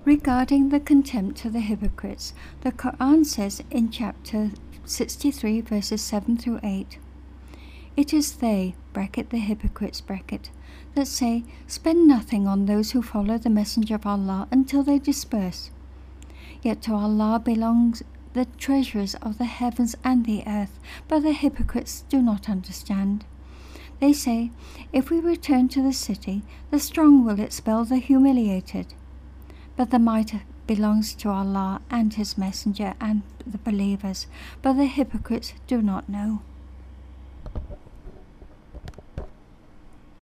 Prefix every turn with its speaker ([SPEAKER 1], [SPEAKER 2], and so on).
[SPEAKER 1] Regarding the contempt of the hypocrites, the Quran says in chapter 63 verses 7 through 8, "It is they (the hypocrites) that say, spend nothing on those who follow the Messenger of Allah until they disperse. Yet to Allah belongs the treasures of the heavens and the earth, but the hypocrites do not understand. They say, if we return to the city, the strong will expel the humiliated. But the might belongs to Allah and His Messenger and the believers, but the hypocrites do not know."